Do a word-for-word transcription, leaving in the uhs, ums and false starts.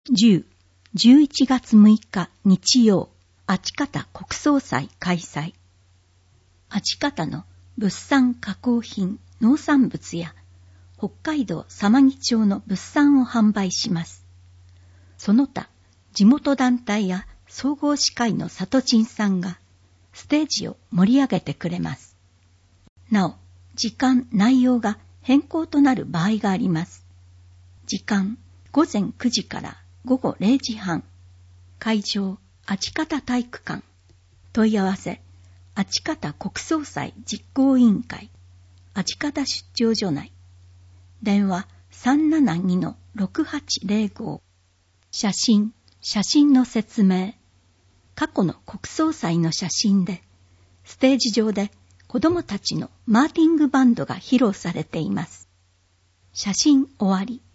じゅう、じゅういちがつむいか日曜、あちかた国葬祭開催。あちかたの物産加工品、農産物や北海道様木町の物産を販売します。その他、地元団体や総合司会の里珍さんがステージを盛り上げてくれます。なお、時間、内容が変更となる場合があります。時間、ごぜんくじからごごれいじはん。会場、あちかた体育館。問い合わせ、あちかた国葬祭実行委員会、あちかた出張所内。電話 さんななにのろくはちぜろご。写真、写真の説明。過去の国葬祭の写真で、ステージ上で子供たちのマーティングバンドが披露されています。写真終わり。